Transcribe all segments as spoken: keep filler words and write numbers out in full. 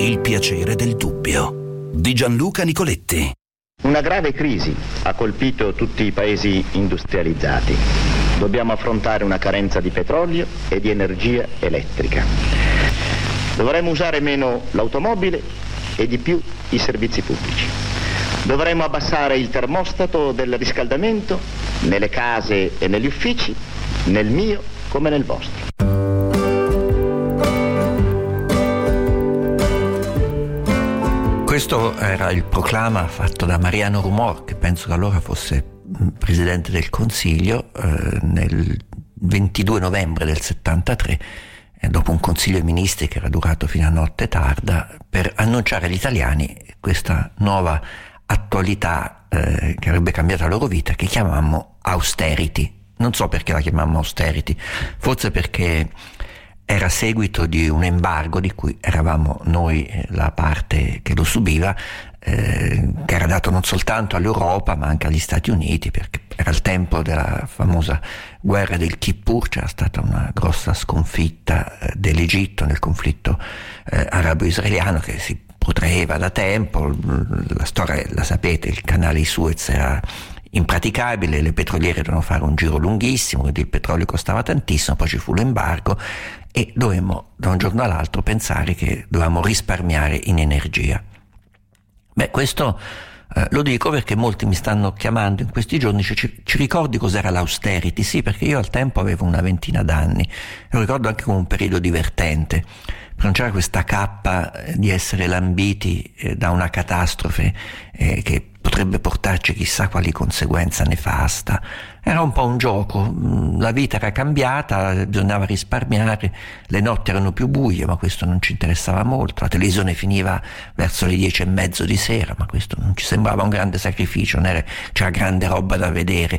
Il piacere del dubbio di Gianluca Nicoletti. Una grave crisi ha colpito tutti i paesi industrializzati. Dobbiamo affrontare una carenza di petrolio e di energia elettrica. Dovremo usare meno l'automobile e di più i servizi pubblici. Dovremo abbassare il termostato del riscaldamento nelle case e negli uffici, nel mio come nel vostro. Questo era il proclama fatto da Mariano Rumor, che penso che allora fosse presidente del Consiglio, eh, nel ventidue novembre del settantatré, eh, dopo un Consiglio dei Ministri che era durato fino a notte tarda, per annunciare agli italiani questa nuova attualità eh, che avrebbe cambiato la loro vita, che chiamammo austerity. Non so perché la chiamammo austerity, forse perché era seguito di un embargo di cui eravamo noi la parte che lo subiva, eh, che era dato non soltanto all'Europa ma anche agli Stati Uniti, perché era il tempo della famosa guerra del Kippur. C'era stata una grossa sconfitta eh, dell'Egitto nel conflitto eh, arabo-israeliano che si protraeva da tempo. La storia la sapete, il canale di Suez era impraticabile, le petroliere dovevano fare un giro lunghissimo, quindi il petrolio costava tantissimo, poi ci fu l'embargo e dovemmo da un giorno all'altro pensare che dovevamo risparmiare in energia. Beh, questo eh, lo dico perché molti mi stanno chiamando in questi giorni, cioè, ci, ci ricordi cos'era l'austerity? Sì, perché io al tempo avevo una ventina d'anni, lo ricordo anche come un periodo divertente, non c'era questa cappa di essere lambiti eh, da una catastrofe eh, che potrebbe portarci chissà quali conseguenze nefasta. Era un po' un gioco, la vita era cambiata, bisognava risparmiare, le notti erano più buie, ma questo non ci interessava molto, la televisione finiva verso le dieci e mezzo di sera, ma questo non ci sembrava un grande sacrificio, non era, c'era grande roba da vedere.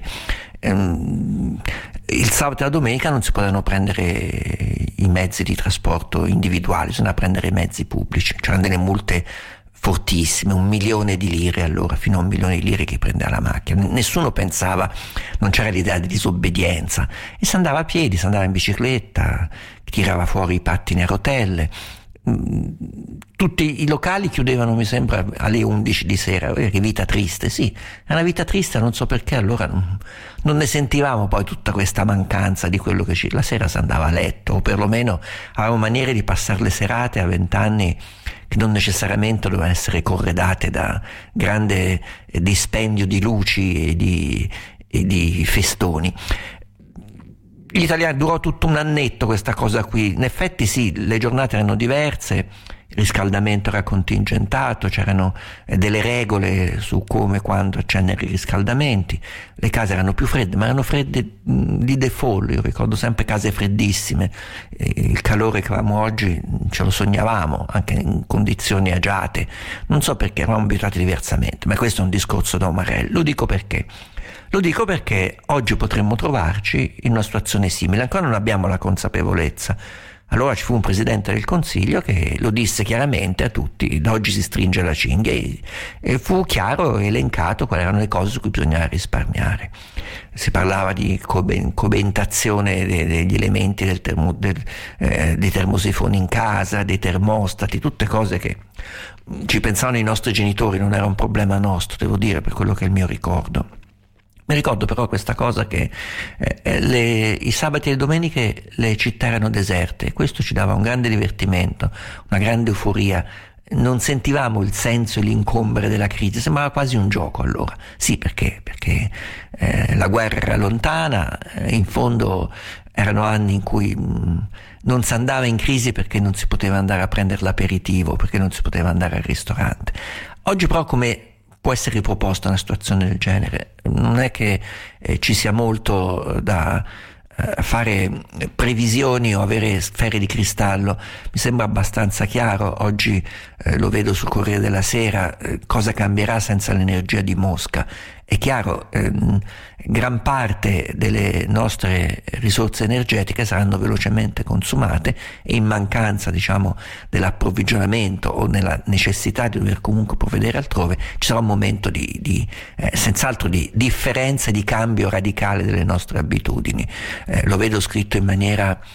Il sabato e la domenica non si potevano prendere i mezzi di trasporto individuali, bisognava prendere i mezzi pubblici, c'erano delle multe fortissime, un milione di lire allora, fino a un milione di lire che prendeva la macchina. Nessuno pensava, non c'era l'idea di disobbedienza, e si andava a piedi, si andava in bicicletta, tirava fuori i pattini a rotelle. Tutti i locali chiudevano, mi sembra, alle undici di sera. Che vita triste, sì, è una vita triste, non so perché allora non, non ne sentivamo poi tutta questa mancanza di quello che ci... La sera si andava a letto, o perlomeno avevamo maniere di passare le serate a vent'anni che non necessariamente dovevano essere corredate da grande dispendio di luci e di, e di festoni. Gli italiani durò tutto un annetto questa cosa qui. In effetti sì, le giornate erano diverse, il riscaldamento era contingentato, c'erano delle regole su come e quando accendere i riscaldamenti, le case erano più fredde, ma erano fredde di default. Io ricordo sempre case freddissime, il calore che avevamo oggi ce lo sognavamo anche in condizioni agiate, non so perché eravamo abituati diversamente, ma questo è un discorso da Omarelli. Lo dico perché Lo dico perché oggi potremmo trovarci in una situazione simile, ancora non abbiamo la consapevolezza. Allora ci fu un presidente del Consiglio che lo disse chiaramente a tutti: da oggi si stringe la cinghia, e fu chiaro e elencato quali erano le cose su cui bisognava risparmiare. Si parlava di cobentazione degli elementi del termo, del, eh, dei termosifoni in casa, dei termostati, tutte cose che ci pensavano i nostri genitori, non era un problema nostro, devo dire, per quello che è il mio ricordo. Mi ricordo però questa cosa che eh, le, i sabati e le domeniche le città erano deserte, e questo ci dava un grande divertimento, una grande euforia. Non sentivamo il senso e l'incombere della crisi, sembrava quasi un gioco allora. Sì, perché? Perché eh, la guerra era lontana, eh, in fondo erano anni in cui mh, non si andava in crisi perché non si poteva andare a prendere l'aperitivo, perché non si poteva andare al ristorante. Oggi però, come può essere riproposta una situazione del genere? Non è che eh, ci sia molto da eh, fare previsioni o avere sfere di cristallo. Mi sembra abbastanza chiaro, oggi eh, lo vedo sul Corriere della Sera, eh, cosa cambierà senza l'energia di Mosca. È chiaro, ehm, gran parte delle nostre risorse energetiche saranno velocemente consumate, e in mancanza, diciamo, dell'approvvigionamento o nella necessità di dover comunque provvedere altrove, ci sarà un momento di, di eh, senz'altro di differenza e di cambio radicale delle nostre abitudini. Eh, lo vedo scritto in maniera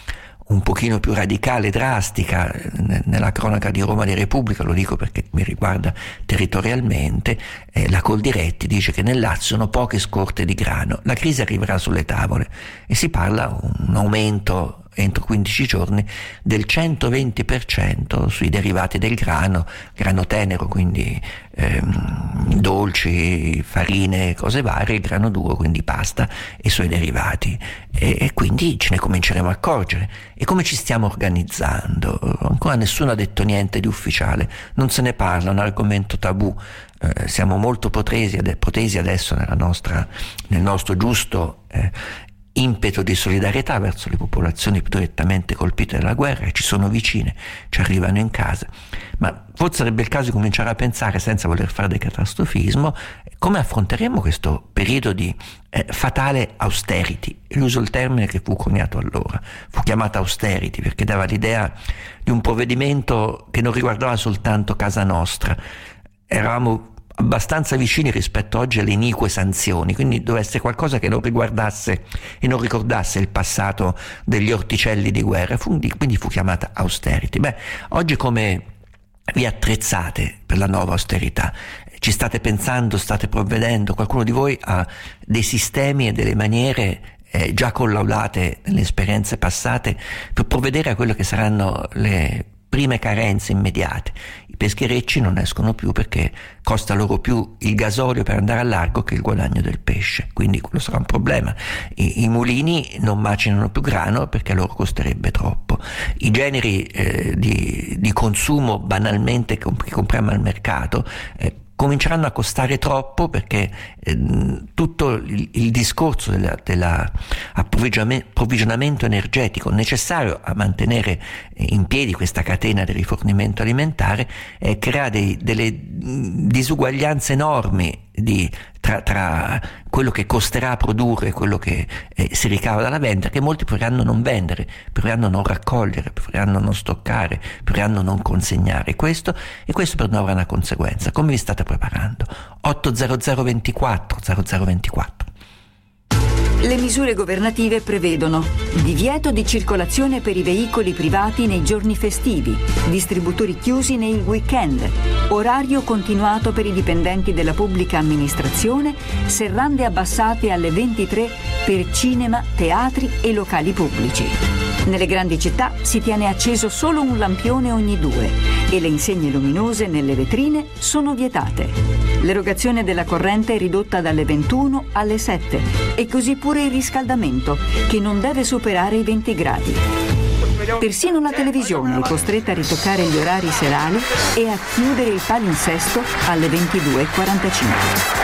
un pochino più radicale, drastica, nella cronaca di Roma di Repubblica, lo dico perché mi riguarda territorialmente, eh, la Coldiretti dice che nel Lazio sono poche scorte di grano, la crisi arriverà sulle tavole e si parla un aumento entro quindici giorni del centoventi per cento sui derivati del grano, grano tenero, quindi ehm, dolci, farine, cose varie, il grano duro, quindi pasta e i suoi derivati, e, e quindi ce ne cominceremo a accorgere. E come ci stiamo organizzando? Ancora nessuno ha detto niente di ufficiale, non se ne parla, è un argomento tabù. Eh, siamo molto protesi, protesi adesso nella nostra, nel nostro giusto eh, impeto di solidarietà verso le popolazioni più direttamente colpite dalla guerra, che ci sono vicine, ci arrivano in casa, ma forse sarebbe il caso di cominciare a pensare, senza voler fare del catastrofismo, come affronteremo questo periodo di eh, fatale austerity. Io uso il termine che fu coniato allora, fu chiamata austerity perché dava l'idea di un provvedimento che non riguardava soltanto casa nostra, eravamo abbastanza vicini rispetto oggi alle inique sanzioni, quindi doveva essere qualcosa che non riguardasse e non ricordasse il passato degli orticelli di guerra, fu, quindi fu chiamata austerity. Beh, oggi come vi attrezzate per la nuova austerità? Ci state pensando, state provvedendo? Qualcuno di voi ha dei sistemi e delle maniere eh, già collaudate nelle esperienze passate per provvedere a quello che saranno le prime carenze immediate? I pescherecci non escono più perché costa loro più il gasolio per andare al largo che il guadagno del pesce, quindi quello sarà un problema. I, i mulini non macinano più grano perché a loro costerebbe troppo. I generi eh, di, di consumo banalmente che compriamo al mercato eh, cominceranno a costare troppo perché eh, tutto il, il discorso dell'approvvigionamento energetico necessario a mantenere in piedi questa catena di rifornimento alimentare eh, crea dei, delle disuguaglianze enormi di, tra, tra quello che costerà a produrre e quello che eh, si ricava dalla vendita, che molti preferiranno non vendere, preferiranno non raccogliere, preferiranno non stoccare, preferiranno non consegnare. Questo, e questo per noi avrà una conseguenza. Come vi state preparando? otto zero zero ventiquattro zero zero ventiquattro. Le misure governative prevedono divieto di circolazione per i veicoli privati nei giorni festivi, distributori chiusi nei weekend, orario continuato per i dipendenti della pubblica amministrazione, serrande abbassate alle ventitré per cinema, teatri e locali pubblici. Nelle grandi città si tiene acceso solo un lampione ogni due e le insegne luminose nelle vetrine sono vietate. L'erogazione della corrente è ridotta dalle ventuno alle sette e così pure il riscaldamento, che non deve superare i venti gradi. Persino la televisione è costretta a ritoccare gli orari serali e a chiudere il palinsesto alle ventidue e quarantacinque.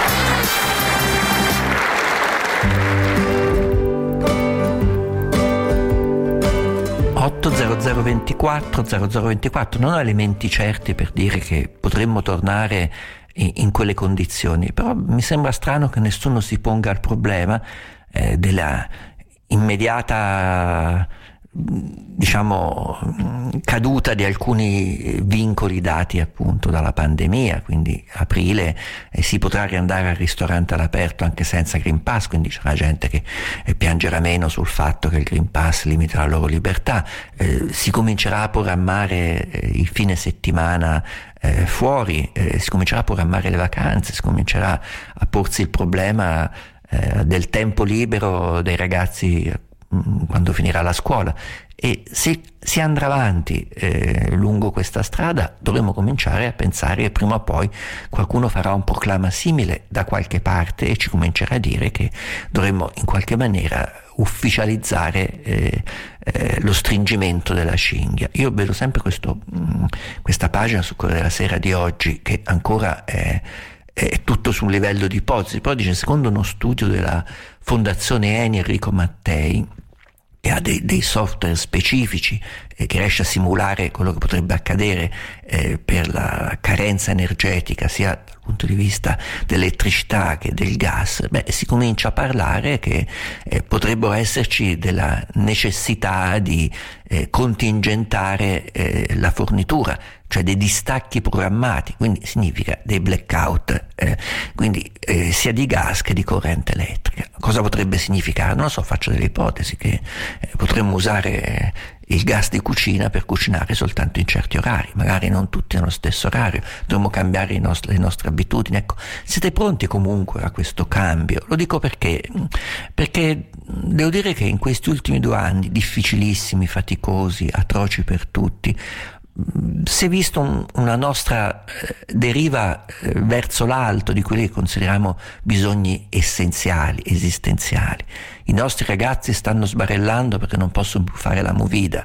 otto zero zero ventiquattro zero zero ventiquattro. Non ho elementi certi per dire che potremmo tornare in quelle condizioni, però mi sembra strano che nessuno si ponga il problema eh, della immediata, diciamo, caduta di alcuni vincoli dati appunto dalla pandemia. Quindi aprile eh, si potrà riandare al ristorante all'aperto anche senza Green Pass, quindi c'era gente che eh, piangerà meno sul fatto che il Green Pass limita la loro libertà. Eh, si comincerà a programmare eh, il fine settimana eh, fuori, eh, si comincerà a programmare le vacanze, si comincerà a porsi il problema eh, del tempo libero dei ragazzi quando finirà la scuola. E se si andrà avanti eh, lungo questa strada, dovremo cominciare a pensare che prima o poi qualcuno farà un proclama simile da qualche parte e ci comincerà a dire che dovremmo in qualche maniera ufficializzare eh, eh, lo stringimento della cinghia. Io vedo sempre questo, mh, questa pagina su Corriere della Sera di oggi che ancora è è tutto sul livello di ipotesi, però dice, secondo uno studio della Fondazione Eni Enrico Mattei, che ha dei, dei software specifici eh, che riesce a simulare quello che potrebbe accadere eh, per la carenza energetica sia dal punto di vista dell'elettricità che del gas, beh, si comincia a parlare che eh, potrebbero esserci della necessità di eh, contingentare eh, la fornitura, cioè dei distacchi programmati, quindi significa dei blackout, eh, quindi eh, sia di gas che di corrente elettrica. Cosa potrebbe significare? Non lo so, faccio delle ipotesi che eh, potremmo usare il gas di cucina per cucinare soltanto in certi orari, magari non tutti nello stesso orario, dovremmo cambiare i nostri, le nostre abitudini. Ecco, siete pronti comunque a questo cambio? Lo dico perché, perché devo dire che in questi ultimi due anni, difficilissimi, faticosi, atroci per tutti, si è visto un, una nostra eh, deriva eh, verso l'alto di quelli che consideriamo bisogni essenziali, esistenziali. I nostri ragazzi stanno sbarellando perché non possono più fare la movida,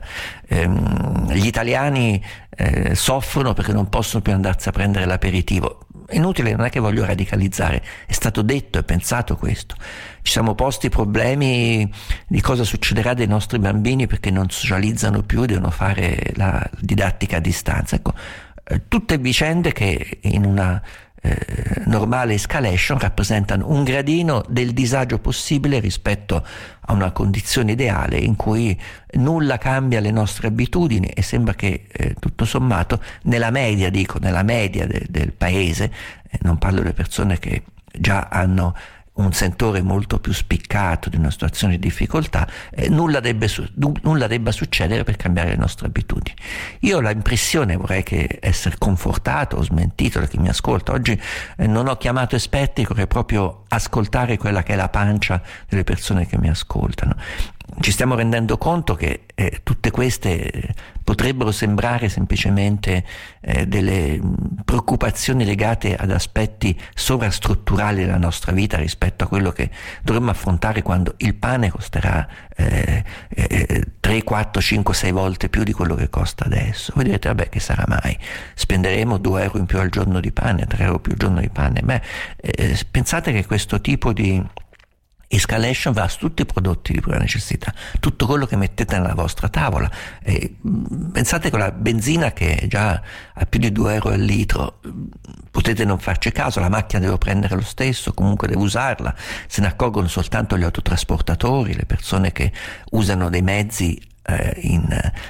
ehm, gli italiani eh, soffrono perché non possono più andarsi a prendere l'aperitivo. Inutile, non è che voglio radicalizzare, è stato detto e pensato questo. Ci siamo posti problemi di cosa succederà dei nostri bambini perché non socializzano più, devono fare la didattica a distanza. Ecco, eh, tutte vicende che in una eh, normale escalation rappresentano un gradino del disagio possibile rispetto a una condizione ideale in cui nulla cambia le nostre abitudini e sembra che eh, tutto sommato nella media, dico nella media de- del paese, eh, non parlo delle persone che già hanno un sentore molto più spiccato di una situazione di difficoltà, eh, nulla, debbe su- nulla debba succedere per cambiare le nostre abitudini. Io ho l'impressione, vorrei che essere confortato o smentito da chi mi ascolta, oggi eh, non ho chiamato esperti, vorrei proprio ascoltare quella che è la pancia delle persone che mi ascoltano. Ci stiamo rendendo conto che eh, tutte queste eh, potrebbero sembrare semplicemente eh, delle mh, preoccupazioni legate ad aspetti sovrastrutturali della nostra vita rispetto a quello che dovremmo affrontare quando il pane costerà eh, eh, tre, quattro, cinque, sei volte più di quello che costa adesso. Voi direte, vabbè, che sarà mai? Spenderemo due euro in più al giorno di pane, tre euro più al giorno di pane. Beh, eh, pensate che questo tipo di escalation va su tutti i prodotti di prima necessità, tutto quello che mettete nella vostra tavola. Eh, pensate che la benzina, che è già a più di due euro al litro, potete non farci caso, la macchina devo prendere lo stesso, comunque devo usarla, se ne accorgono soltanto gli autotrasportatori, le persone che usano dei mezzi eh, in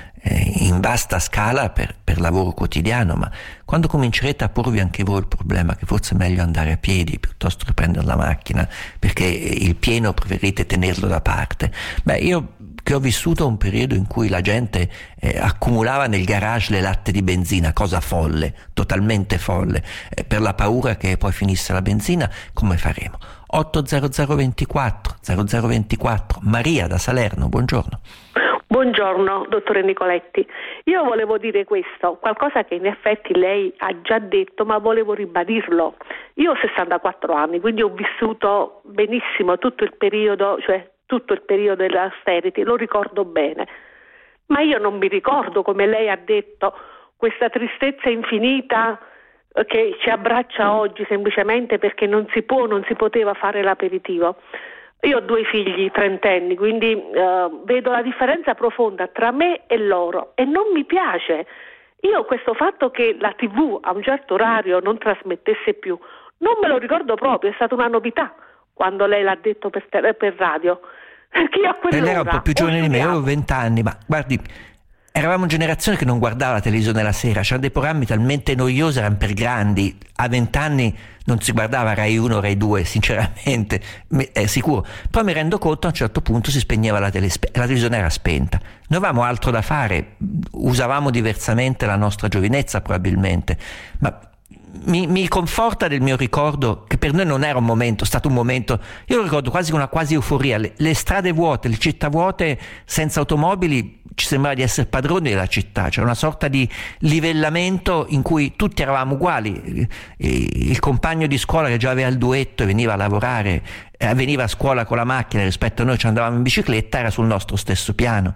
in vasta scala per, per lavoro quotidiano, ma quando comincerete a porvi anche voi il problema che forse è meglio andare a piedi piuttosto che prendere la macchina perché il pieno preferite tenerlo da parte, beh, io che ho vissuto un periodo in cui la gente eh, accumulava nel garage le latte di benzina, cosa folle, totalmente folle, eh, per la paura che poi finisse la benzina, come faremo? otto zero zero ventiquattro zero zero ventiquattro Maria da Salerno, buongiorno. Buongiorno, dottore Nicoletti. Io volevo dire questo, qualcosa che in effetti lei ha già detto, ma volevo ribadirlo. Io ho sessantaquattro anni, quindi ho vissuto benissimo tutto il periodo, cioè tutto il periodo dell'austerity, lo ricordo bene. Ma io non mi ricordo, come lei ha detto, questa tristezza infinita che ci abbraccia oggi semplicemente perché non si può, non si poteva fare l'aperitivo. Io ho due figli trentenni, quindi uh, vedo la differenza profonda tra me e loro e non mi piace. Io questo fatto che la tivù a un certo orario non trasmettesse più, non me lo ricordo proprio, è stata una novità quando lei l'ha detto per, te- per radio. Perché io a quell'ora... Lei era un po' più giovane di me, io avevo vent'anni, ma guardi, eravamo generazione che non guardava la televisione la sera, c'erano dei programmi talmente noiosi, erano per grandi, a vent'anni non si guardava Rai uno, Rai due, sinceramente, è sicuro. Poi mi rendo conto a un certo punto si spegneva la, telespe- la televisione, era spenta. Noi avevamo altro da fare, usavamo diversamente la nostra giovinezza probabilmente, ma mi, mi conforta del mio ricordo che per noi non era un momento, è stato un momento, io lo ricordo quasi con una quasi euforia, le, le strade vuote, le città vuote senza automobili, ci sembrava di essere padroni della città, c'era una sorta di livellamento in cui tutti eravamo uguali. Il compagno di scuola che già aveva il duetto e veniva a lavorare, eh, veniva a scuola con la macchina rispetto a noi ci andavamo in bicicletta, era sul nostro stesso piano.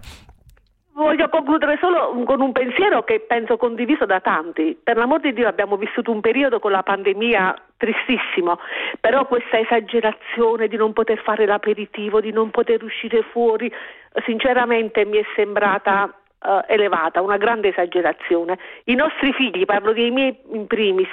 Voglio concludere solo con un pensiero che penso condiviso da tanti. Per l'amor di Dio abbiamo vissuto un periodo con la pandemia tristissimo, però questa esagerazione di non poter fare l'aperitivo, di non poter uscire fuori, sinceramente mi è sembrata uh, elevata, una grande esagerazione. I nostri figli, parlo dei miei in primis,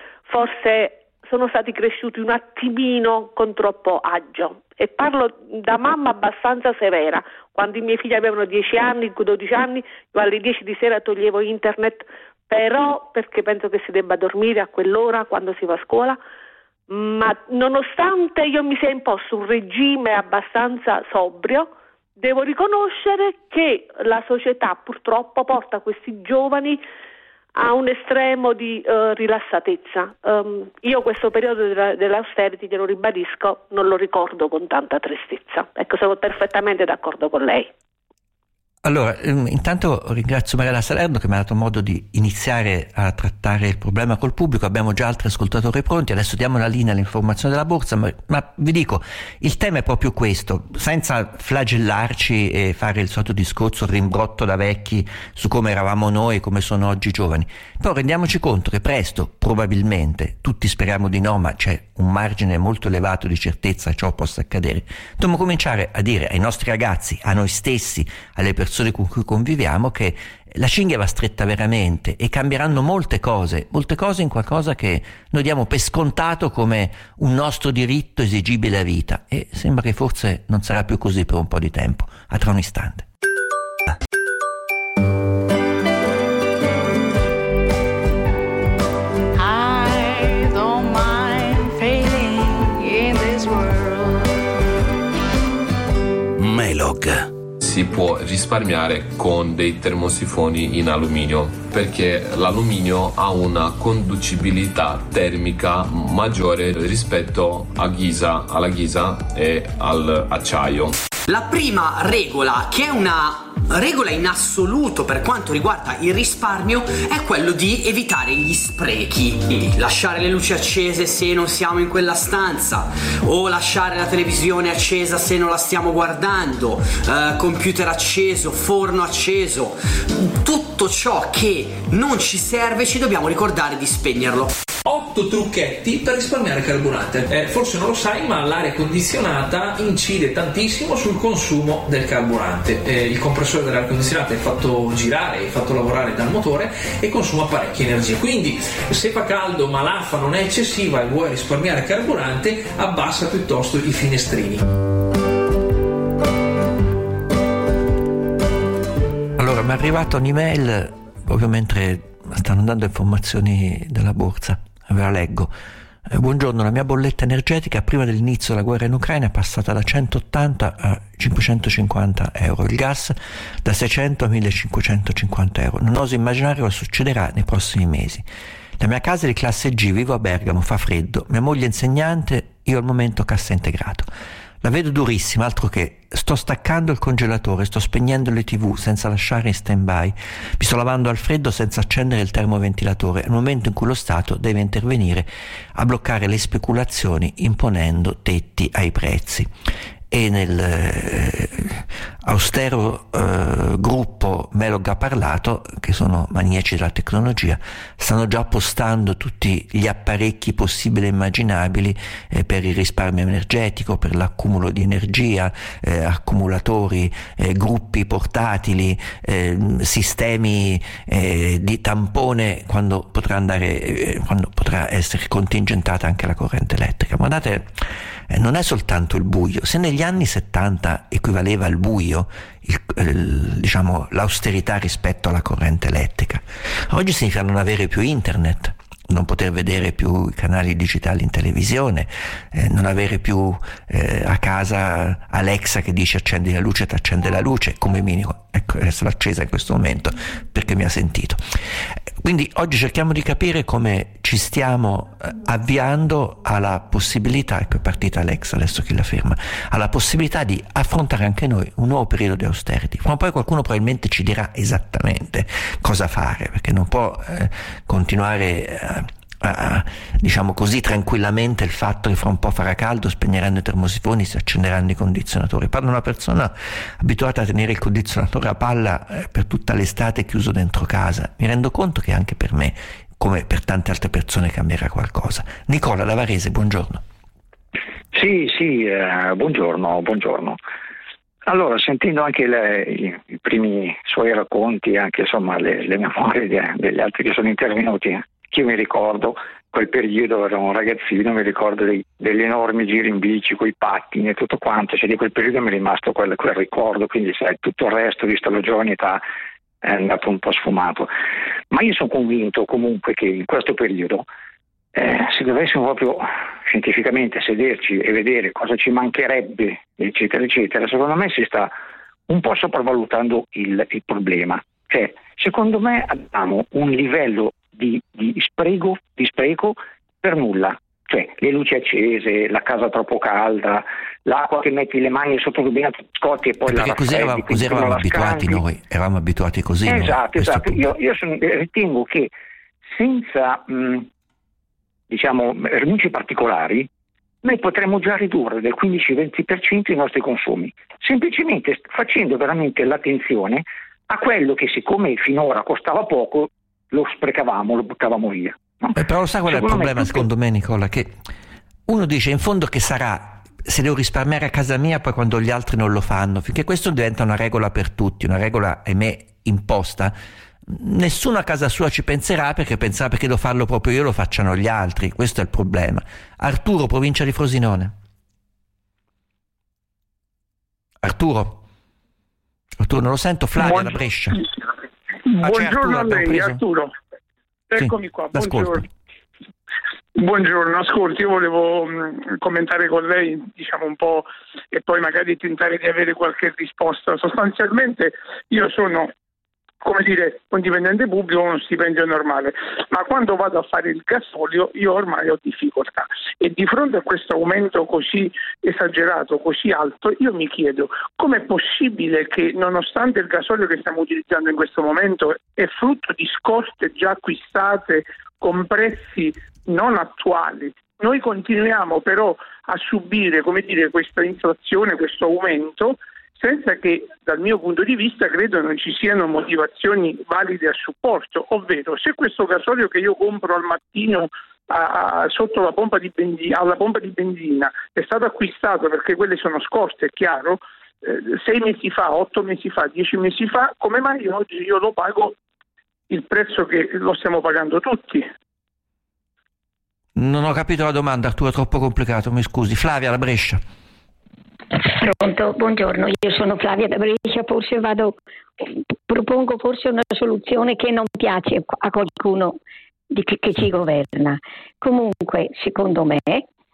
forse sono stati cresciuti un attimino con troppo agio e parlo da mamma abbastanza severa. Quando i miei figli avevano dieci anni, dodici anni, io alle dieci di sera toglievo internet, però perché penso che si debba dormire a quell'ora quando si va a scuola, ma nonostante io mi sia imposto un regime abbastanza sobrio, devo riconoscere che la società purtroppo porta questi giovani a un estremo di uh, rilassatezza. Um, io questo periodo della, dell'austerity, glielo ribadisco, non lo ricordo con tanta tristezza. Ecco, sono perfettamente d'accordo con lei. Allora, intanto ringrazio Mariella Salerno che mi ha dato modo di iniziare a trattare il problema col pubblico. Abbiamo già altri ascoltatori pronti, adesso diamo la linea all'informazione della borsa, ma, ma vi dico, il tema è proprio questo, senza flagellarci e fare il solito discorso rimbrotto da vecchi su come eravamo noi e come sono oggi i giovani. Però rendiamoci conto che presto, probabilmente, tutti speriamo di no, ma c'è un margine molto elevato di certezza che ciò possa accadere, dobbiamo cominciare a dire ai nostri ragazzi, a noi stessi, alle persone con cui conviviamo, che la cinghia va stretta veramente e cambieranno molte cose, molte cose in qualcosa che noi diamo per scontato come un nostro diritto esigibile a vita, e sembra che forse non sarà più così per un po' di tempo. A tra un istante. I don't mind failing in this world. Melog. Si può risparmiare con dei termosifoni in alluminio, perché l'alluminio ha una conducibilità termica maggiore rispetto a ghisa, alla ghisa e all'acciaio. La prima regola, che è una regola in assoluto per quanto riguarda il risparmio, è quello di evitare gli sprechi. Lasciare le luci accese se non siamo in quella stanza, o lasciare la televisione accesa se non la stiamo guardando, eh, computer acceso, forno acceso. Tutto ciò che non ci serve ci dobbiamo ricordare di spegnerlo. Otto trucchetti per risparmiare carburante. Eh, forse non lo sai, ma l'aria condizionata incide tantissimo sul consumo del carburante. Eh, il compressore dell'aria condizionata è fatto girare, è fatto lavorare dal motore e consuma parecchia energia. Quindi, se fa caldo ma l'affa non è eccessiva e vuoi risparmiare carburante, abbassa piuttosto i finestrini. Allora, mi è arrivata un'email proprio mentre stanno andando informazioni della borsa. Ve la leggo. Eh, buongiorno, la mia bolletta energetica prima dell'inizio della guerra in Ucraina è passata da centottanta a cinquecentocinquanta euro, il gas da seicento a millecinquecentocinquanta euro. Non oso immaginare cosa succederà nei prossimi mesi. La mia casa è di classe G, vivo a Bergamo, fa freddo, mia moglie è insegnante, io al momento cassa integrato. La vedo durissima, altro che sto staccando il congelatore, sto spegnendo le tv senza lasciare in stand-by, mi sto lavando al freddo senza accendere il termoventilatore, è il momento in cui lo Stato deve intervenire a bloccare le speculazioni imponendo tetti ai prezzi. E nel eh, austero eh, gruppo Melog ha parlato, che sono maniaci della tecnologia, stanno già postando tutti gli apparecchi possibili e immaginabili eh, per il risparmio energetico, per l'accumulo di energia, eh, accumulatori, eh, gruppi portatili, eh, sistemi eh, di tampone quando potrà andare, eh, quando potrà essere contingentata anche la corrente elettrica. Ma guardate, eh, non è soltanto il buio. Se negli anni settanta equivaleva al buio il, il, diciamo l'austerità rispetto alla corrente elettrica, oggi significa non avere più internet, non poter vedere più i canali digitali in televisione, eh, non avere più eh, a casa Alexa che dice accendi la luce, ti accende la luce, come minimo. Ecco, adesso l'ho accesa in questo momento perché mi ha sentito. Quindi oggi cerchiamo di capire come ci stiamo avviando alla possibilità, ecco è partita Alexa, adesso chi la ferma, alla possibilità di affrontare anche noi un nuovo periodo di austerity. Ma poi qualcuno probabilmente ci dirà esattamente cosa fare, perché non può eh, continuare a, a, diciamo così tranquillamente il fatto che fra un po' farà caldo, spegneranno i termosifoni, si accenderanno i condizionatori. Parla una persona abituata a tenere il condizionatore a palla eh, per tutta l'estate chiuso dentro casa. Mi rendo conto che anche per me, come per tante altre persone, cambierà qualcosa. Nicola da Varese, buongiorno. Sì, sì, eh, buongiorno, buongiorno. Allora, sentendo anche le, i, i primi suoi racconti, anche insomma le, le memorie de, degli altri che sono intervenuti, che io mi ricordo quel periodo, ero un ragazzino, mi ricordo dei, degli enormi giri in bici, coi pattini e tutto quanto, cioè di quel periodo mi è rimasto quel, quel ricordo, quindi sai, tutto il resto, visto la giovane età, è andato un po' sfumato. Ma io sono convinto comunque che in questo periodo, eh, se dovessimo proprio scientificamente sederci e vedere cosa ci mancherebbe, eccetera, eccetera, secondo me si sta un po' sopravvalutando il, il problema. Cioè, secondo me abbiamo un livello di, di spreco, di spreco per nulla. Cioè, le luci accese, la casa troppo calda, l'acqua che metti le mani sotto il rubinetto, scotti e poi eh la perché così eravamo, così eravamo abituati noi, eravamo abituati così. Esatto, noi, esatto. Io, io sono, ritengo che senza mh, diciamo rinunce particolari noi potremmo già ridurre del quindici-venti per cento i nostri consumi, semplicemente facendo veramente l'attenzione a quello che, siccome finora costava poco, lo sprecavamo, lo buttavamo via. No? Eh, però lo sa qual è il Secondo problema, me, secondo me, Nicola? Che uno dice in fondo che sarà, se devo risparmiare a casa mia poi quando gli altri non lo fanno, finché questo diventa una regola per tutti, una regola ahimè imposta, nessuno a casa sua ci penserà, perché penserà perché devo farlo proprio io, lo facciano gli altri. Questo è il problema. Arturo, provincia di Frosinone. Arturo? Arturo, non lo sento. Flavia Buon... da Brescia. Ah, buongiorno Arturo, a lei, Arturo. Eccomi sì, qua, buongiorno. Buongiorno, ascolti, io volevo mh, commentare con lei, diciamo un po', e poi magari tentare di avere qualche risposta. Sostanzialmente io sono, come dire, un dipendente pubblico, uno stipendio normale, ma quando vado a fare il gasolio io ormai ho difficoltà, e di fronte a questo aumento così esagerato, così alto, io mi chiedo com'è possibile che, nonostante il gasolio che stiamo utilizzando in questo momento è frutto di scorte già acquistate con prezzi non attuali, noi continuiamo però a subire, come dire, questa inflazione, questo aumento, senza che, dal mio punto di vista, credo non ci siano motivazioni valide a supporto. Ovvero, se questo gasolio che io compro al mattino a, a, sotto la pompa di benzina, alla pompa di benzina è stato acquistato, perché quelle sono scorte, è chiaro, eh, sei mesi fa, otto mesi fa, dieci mesi fa, come mai oggi io lo pago il prezzo che lo stiamo pagando tutti? Non ho capito la domanda, Arturo, è troppo complicato, mi scusi. Flavia da Brescia. Pronto, buongiorno, io sono Flavia da Brescia, forse vado, propongo forse una soluzione che non piace a qualcuno di che, che ci governa. Comunque, secondo me,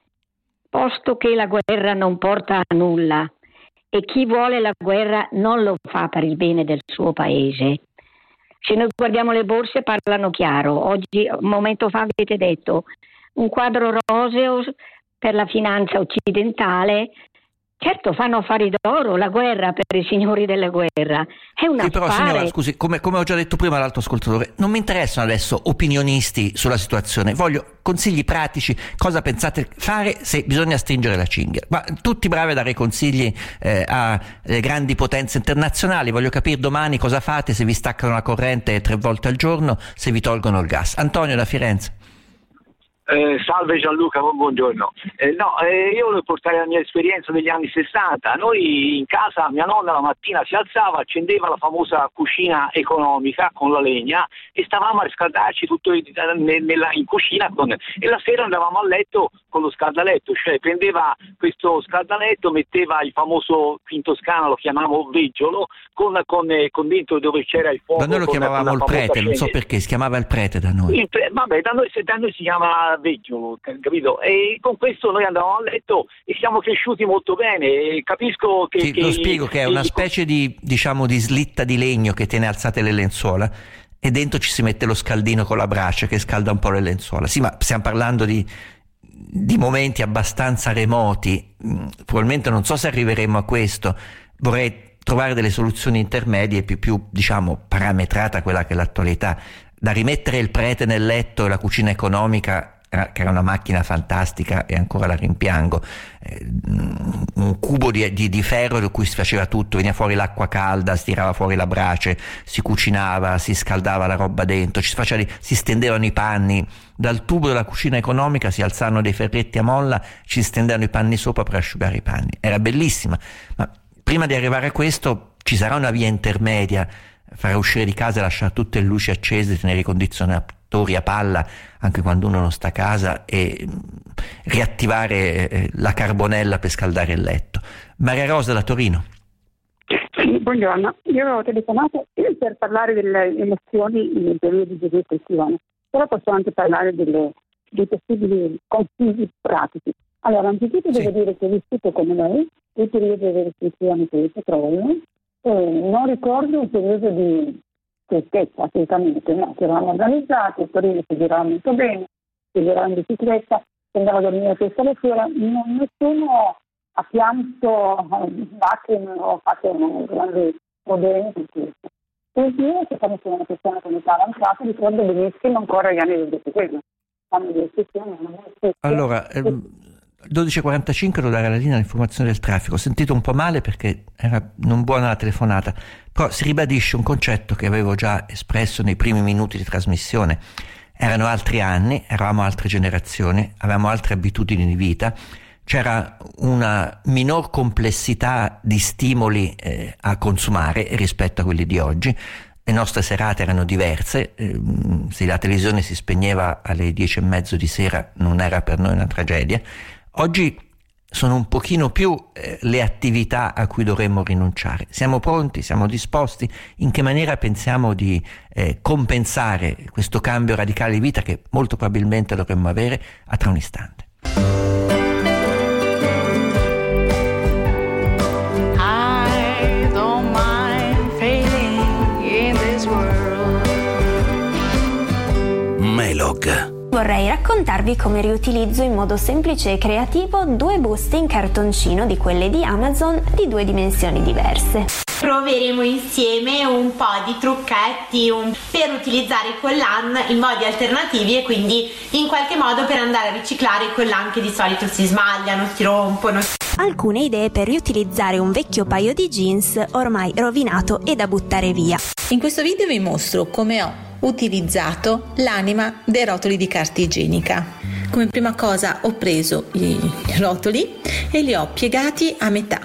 posto che la guerra non porta a nulla e chi vuole la guerra non lo fa per il bene del suo paese, se noi guardiamo le borse parlano chiaro. Oggi, un momento fa avete detto un quadro roseo per la finanza occidentale. Certo, fanno affari d'oro, la guerra per i signori della guerra è un sì, però affare. Signora, scusi, come, come ho già detto prima all'altro ascoltatore, non mi interessano adesso opinionisti sulla situazione, voglio consigli pratici, cosa pensate fare se bisogna stringere la cinghia. Ma tutti bravi a dare consigli eh, alle grandi potenze internazionali, voglio capire domani cosa fate se vi staccano la corrente tre volte al giorno, se vi tolgono il gas. Antonio da Firenze. Eh, salve Gianluca, buongiorno. Eh, no, eh, io volevo portare la mia esperienza degli anni sessanta. Noi in casa, mia nonna la mattina si alzava, accendeva la famosa cucina economica con la legna e stavamo a riscaldarci tutto in, nella, in cucina con, e la sera andavamo a letto con lo scaldaletto, cioè prendeva questo scaldaletto, metteva il famoso, in Toscana lo chiamavamo veggiolo, con, con, con dentro dove c'era il fuoco. Da noi lo chiamavamo il prete, non so perché, si chiamava il prete da noi. Il pre, vabbè, da noi, da noi si chiama vecchio, capito? E con questo noi andavamo a letto e siamo cresciuti molto bene. E capisco che, sì, che lo spiego che è una specie di, diciamo, di slitta di legno che tiene alzate le lenzuola e dentro ci si mette lo scaldino con la brace che scalda un po' le lenzuola. Sì, ma stiamo parlando di, di momenti abbastanza remoti. Probabilmente non so se arriveremo a questo. Vorrei trovare delle soluzioni intermedie più, più diciamo parametrata a quella che è l'attualità. Da rimettere il prete nel letto e la cucina economica, che era una macchina fantastica e ancora la rimpiango, eh, un cubo di, di, di ferro da cui si faceva tutto, veniva fuori l'acqua calda, si tirava fuori la brace, si cucinava, si scaldava la roba dentro, ci si, faceva, si stendevano i panni, dal tubo della cucina economica si alzavano dei ferretti a molla, ci stendevano i panni sopra per asciugare i panni, era bellissima, ma prima di arrivare a questo ci sarà una via intermedia, fare uscire di casa e lasciare tutte le luci accese, tenere i condizionatori a palla anche quando uno non sta a casa e riattivare la carbonella per scaldare il letto. Maria Rosa da Torino. Sì, buongiorno, io avevo telefonato per parlare delle emozioni nel periodo di depressione, però posso anche parlare delle, dei possibili consigli pratici. Allora, anzitutto devo sì. dire che ho vissuto come lei il periodo delle restrizioni per il petrolio E non ricordo un periodo di tristezza, assolutamente, no, ci eravamo organizzati, il Torino si girava molto bene, si girava in bicicletta, si andava a dormire questa la sera, non, nessuno ha pianto lacrime o fatto un grande problema per questo. Quindi io, che sono una persona con età avanzata, ricordo benissimo ancora gli anni del dopoguerra. Allora, ehm, dodici e quarantacinque devo dare la linea all'informazione del traffico. Ho sentito un po' male perché era non buona la telefonata, però si ribadisce un concetto che avevo già espresso nei primi minuti di trasmissione. Erano altri anni, eravamo altre generazioni, avevamo altre abitudini di vita, c'era una minor complessità di stimoli eh, a consumare rispetto a quelli di oggi. Le nostre serate erano diverse, eh, se la televisione si spegneva alle dieci e mezzo di sera non era per noi una tragedia. Oggi sono un pochino più eh, le attività a cui dovremmo rinunciare. Siamo pronti, siamo disposti? In che maniera pensiamo di eh, compensare questo cambio radicale di vita che molto probabilmente dovremmo avere a tra un istante? Melog. Vorrei raccontarvi come riutilizzo in modo semplice e creativo due buste in cartoncino di quelle di Amazon di due dimensioni diverse. Proveremo insieme un po' di trucchetti un... per utilizzare i collan in modi alternativi e quindi in qualche modo per andare a riciclare i collan che di solito si smagliano, si rompono. Alcune idee per riutilizzare un vecchio paio di jeans ormai rovinato e da buttare via. In questo video vi mostro come ho utilizzato l'anima dei rotoli di carta igienica. Come prima cosa ho preso i rotoli e li ho piegati a metà.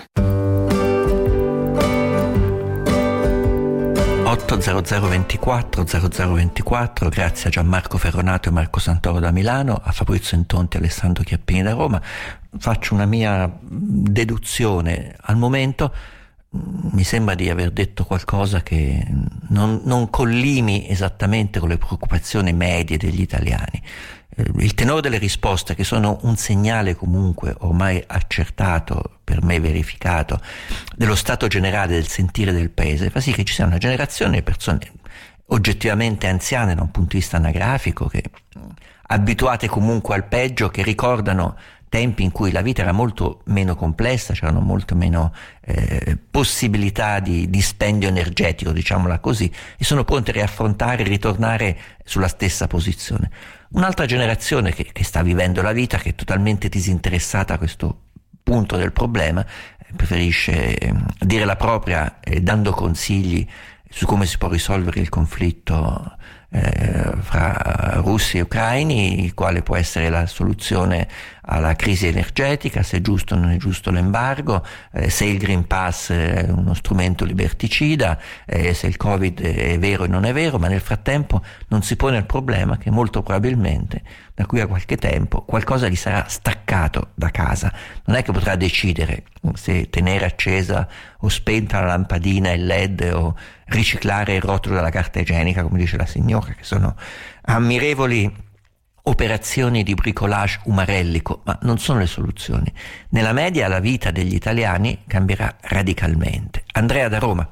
otto zero zero ventiquattro zero zero ventiquattro, grazie a Gianmarco Ferronato e Marco Santoro da Milano, a Fabrizio Intonti e Alessandro Chiappini da Roma. Faccio una mia deduzione. Al momento mi sembra di aver detto qualcosa che non, non collimi esattamente con le preoccupazioni medie degli italiani. Il tenore delle risposte, che sono un segnale comunque ormai accertato, per me verificato, dello stato generale del sentire del paese, fa sì che ci sia una generazione di persone oggettivamente anziane da un punto di vista anagrafico, che abituate comunque al peggio, che ricordano tempi in cui la vita era molto meno complessa, c'erano molto meno eh, possibilità di dispendio energetico, diciamola così, e sono pronti a riaffrontare e ritornare sulla stessa posizione. Un'altra generazione che, che sta vivendo la vita, che è totalmente disinteressata a questo punto del problema, eh, preferisce eh, dire la propria eh, dando consigli su come si può risolvere il conflitto eh, fra russi e ucraini, quale può essere la soluzione alla crisi energetica, se è giusto o non è giusto l'embargo, eh, se il Green Pass è uno strumento liberticida, eh, se il Covid è vero e non è vero, ma nel frattempo non si pone il problema che molto probabilmente da qui a qualche tempo qualcosa gli sarà staccato da casa. Non è che potrà decidere se tenere accesa o spenta la lampadina, il led, o riciclare il rotolo della carta igienica, come dice la signora, che sono ammirevoli operazioni di bricolage umarellico, ma non sono le soluzioni. Nella media la vita degli italiani cambierà radicalmente. Andrea da Roma.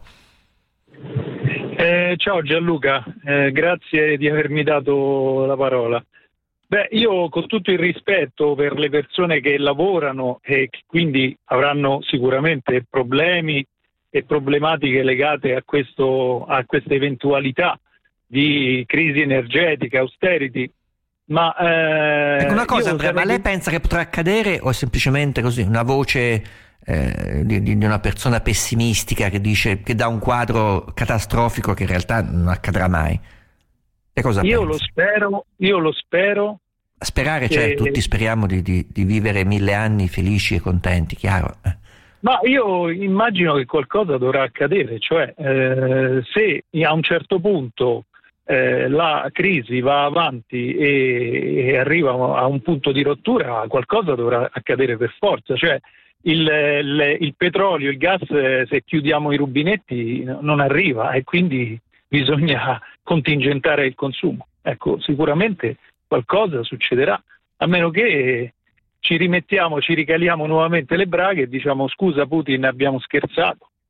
Eh, ciao Gianluca, eh, grazie di avermi dato la parola. Beh, io con tutto il rispetto per le persone che lavorano e che quindi avranno sicuramente problemi e problematiche legate a questo, a questa eventualità di crisi energetica, austerity, ma eh, ecco una cosa Andrea, ma lei pensa che potrà accadere o è semplicemente così una voce eh, di, di una persona pessimistica che dice, che dà un quadro catastrofico che in realtà non accadrà mai? Che cosa io pensa? lo spero, io lo spero. Sperare, che... cioè tutti speriamo di, di, di vivere mille anni felici e contenti, chiaro. Eh. Ma io immagino che qualcosa dovrà accadere, cioè eh, se a un certo punto eh, la crisi va avanti e, e arriva a un punto di rottura, qualcosa dovrà accadere per forza, cioè il, il, il petrolio, il gas, se chiudiamo i rubinetti non arriva e quindi bisogna contingentare il consumo. Ecco, sicuramente qualcosa succederà, a meno che ci rimettiamo, ci ricaliamo nuovamente le braghe e diciamo scusa Putin, abbiamo scherzato.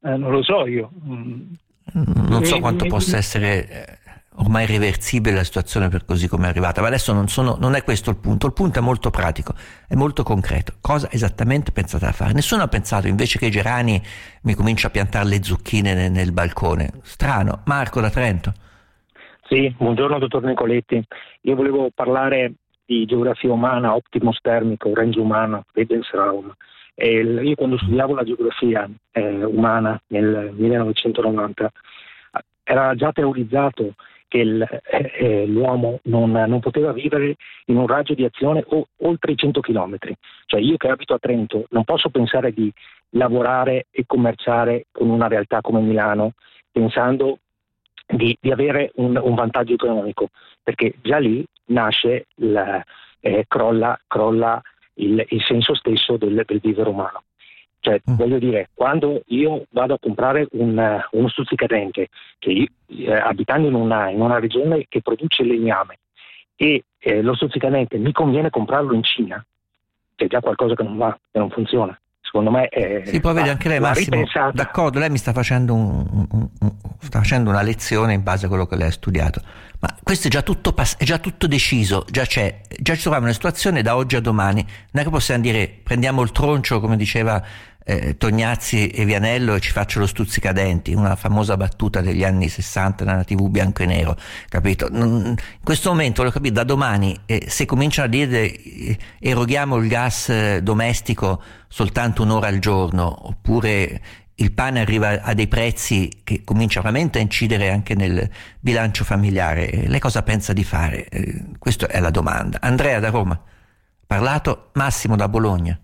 eh, non lo so io. Non so quanto possa essere ormai irreversibile la situazione per così come è arrivata, ma adesso non, sono, non è questo il punto. Il punto è molto pratico, è molto concreto. Cosa esattamente pensate a fare? Nessuno ha pensato invece che i gerani mi comincio a piantare le zucchine nel, nel balcone. Strano. Marco da Trento. Sì, buongiorno dottor Nicoletti. Io volevo parlare di geografia umana, optimus termico, range umano, Lebensraum. E il, io quando studiavo la geografia eh, umana nel millenovecentonovanta era già teorizzato che il, eh, l'uomo non, non poteva vivere in un raggio di azione o, oltre i cento chilometri. Cioè io che abito a Trento non posso pensare di lavorare e commerciare con una realtà come Milano pensando di, di avere un, un vantaggio economico, perché già lì nasce, la, eh, crolla, crolla il, il senso stesso del, del vivere umano. Cioè, mm. voglio dire, quando io vado a comprare un, uno stuzzicadente, che io, eh, abitando in una, in una regione che produce legname, e eh, lo stuzzicadente mi conviene comprarlo in Cina, c'è già qualcosa che non va, che non funziona. Secondo me è... Sì, poi vedi anche lei, Massimo, d'accordo, lei mi sta facendo, un, un, un, sta facendo una lezione in base a quello che lei ha studiato, ma questo è già tutto, pass- è già tutto deciso, già c'è, già ci troviamo in una situazione da oggi a domani, non è che possiamo dire prendiamo il troncio, come diceva eh, Tognazzi e Vianello, e ci faccio lo stuzzicadenti, una famosa battuta degli anni sessanta nella tivù bianco e nero, capito? Non, in questo momento, lo capito, da domani eh, se cominciano a dire eh, eroghiamo il gas eh, domestico soltanto un'ora al giorno, oppure il pane arriva a dei prezzi che cominciano veramente a incidere anche nel bilancio familiare, lei cosa pensa di fare? Eh, questa è la domanda. Andrea da Roma, parlato. Massimo da Bologna.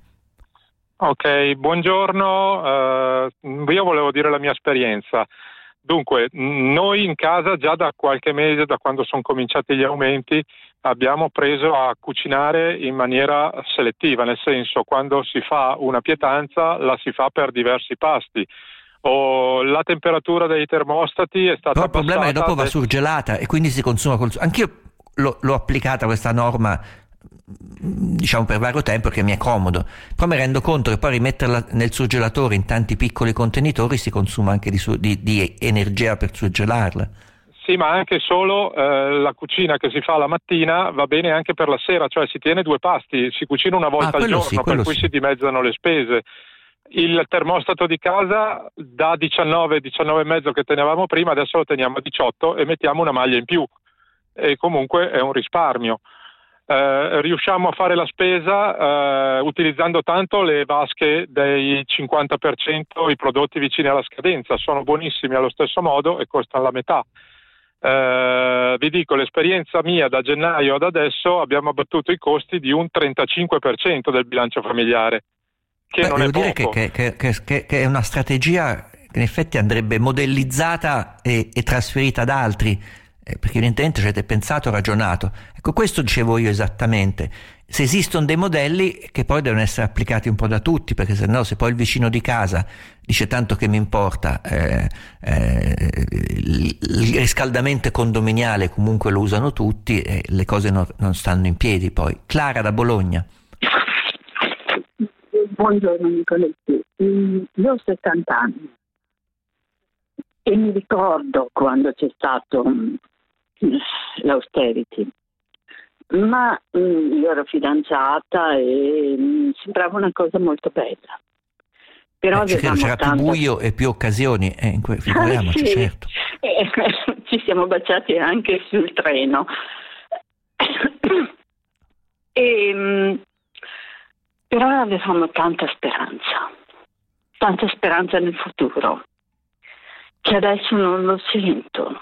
Ok, buongiorno, uh, io volevo dire la mia esperienza. Dunque, noi in casa già da qualche mese, da quando sono cominciati gli aumenti, abbiamo preso a cucinare in maniera selettiva, nel senso, quando si fa una pietanza la si fa per diversi pasti. O la temperatura dei termostati è stata Però il problema è che dopo va de- surgelata e quindi si consuma col... Anch'io l'ho, l'ho applicata questa norma, diciamo, per vario tempo, perché mi è comodo, però mi rendo conto che poi rimetterla nel surgelatore in tanti piccoli contenitori si consuma anche di, su, di, di energia per surgelarla. Sì, ma anche solo eh, la cucina che si fa la mattina va bene anche per la sera, cioè si tiene due pasti, si cucina una volta ah, al giorno, sì, per cui sì. si dimezzano le spese. Il termostato di casa da diciannove, diciannove e mezzo che tenevamo prima, adesso lo teniamo a diciotto e mettiamo una maglia in più, e comunque è un risparmio. Eh, riusciamo a fare la spesa eh, utilizzando tanto le vasche dei cinquanta per cento, i prodotti vicini alla scadenza, sono buonissimi allo stesso modo e costano la metà. Eh, vi dico, l'esperienza mia da gennaio ad adesso abbiamo abbattuto i costi di un trentacinque per cento del bilancio familiare, che Beh, non è devo poco. dire che, che, che, che, che è una strategia che in effetti andrebbe modellizzata e, e trasferita ad altri, eh, perché evidentemente ci avete pensato, ragionato. Ecco, questo dicevo io esattamente. Se esistono dei modelli che poi devono essere applicati un po' da tutti, perché se no, se poi il vicino di casa dice tanto che mi importa, eh, eh, il, il riscaldamento condominiale comunque lo usano tutti e le cose no, non stanno in piedi poi. Clara da Bologna. Buongiorno Nicoletti, io ho settanta anni e mi ricordo quando c'è stato l'austerity, ma io ero fidanzata e mi sembrava una cosa molto bella. Però eh, c'era tanta... più buio e più occasioni, eh, in que- figuriamoci, ah, sì. certo. Eh, ci siamo baciati anche sul treno. e, però avevamo tanta speranza, tanta speranza nel futuro, che adesso non lo sento.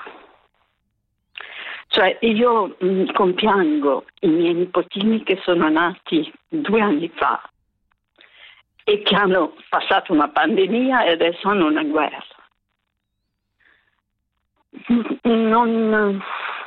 Cioè io mh, compiango i miei nipotini che sono nati due anni fa e che hanno passato una pandemia e adesso hanno una guerra. Non,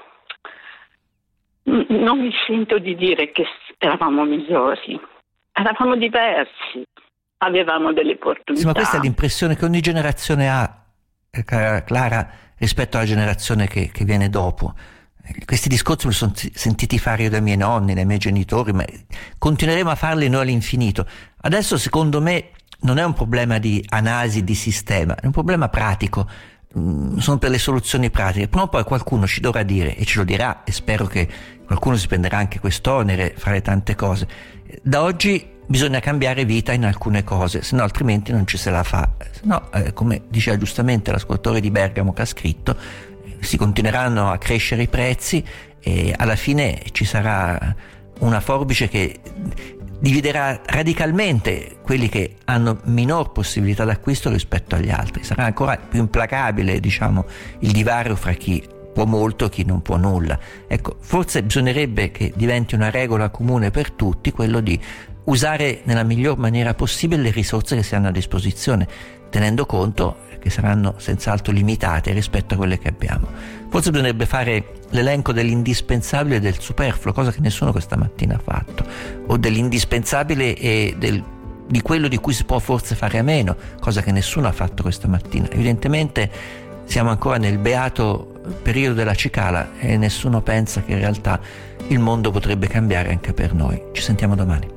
non mi sento di dire che eravamo migliori, eravamo diversi, avevamo delle opportunità. Sì, ma questa è l'impressione che ogni generazione ha, Clara, rispetto alla generazione che, che viene dopo. Questi discorsi me li sono sentiti fare io dai miei nonni, dai miei genitori, ma continueremo a farli noi all'infinito. Adesso secondo me non è un problema di analisi di sistema, è un problema pratico, sono per le soluzioni pratiche. Prima o poi qualcuno ci dovrà dire, e ce lo dirà, e spero che qualcuno si prenderà anche quest'onere, fare tante cose. Da oggi bisogna cambiare vita in alcune cose, se no altrimenti non ci se la fa. Se no, eh, come diceva giustamente l'ascoltatore di Bergamo che ha scritto, si continueranno a crescere i prezzi e alla fine ci sarà una forbice che dividerà radicalmente quelli che hanno minor possibilità d'acquisto rispetto agli altri. Sarà ancora più implacabile, diciamo, il divario fra chi può molto e chi non può nulla. Ecco, forse bisognerebbe che diventi una regola comune per tutti quello di usare nella miglior maniera possibile le risorse che si hanno a disposizione, tenendo conto che saranno senz'altro limitate rispetto a quelle che abbiamo. Forse bisognerebbe fare l'elenco dell'indispensabile e del superfluo, cosa che nessuno questa mattina ha fatto, o dell'indispensabile e del, di quello di cui si può forse fare a meno, cosa che nessuno ha fatto questa mattina. Evidentemente siamo ancora nel beato periodo della cicala e nessuno pensa che in realtà il mondo potrebbe cambiare anche per noi. Ci sentiamo domani.